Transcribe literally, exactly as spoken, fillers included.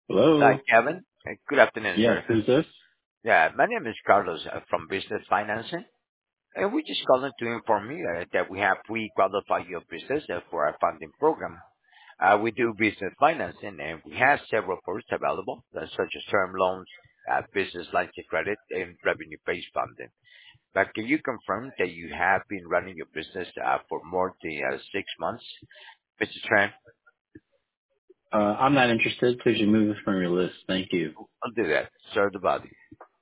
Hi, Hello. Kevin. Uh, Good afternoon, Yes, sir. who's this? Yeah, my name is Carlos uh, from Business Financing, and we just calling to inform you uh, that we have pre-qualified your business uh, for our funding program. Uh, we do business financing, and we have several products available, uh, such as term loans, uh, business lines of credit, and revenue-based funding. But can you confirm that you have been running your business uh, for more than uh, six months, Mister Tran? Uh, I'm not interested. Please remove this from your list. Thank you. I'll do that. Sir, the body.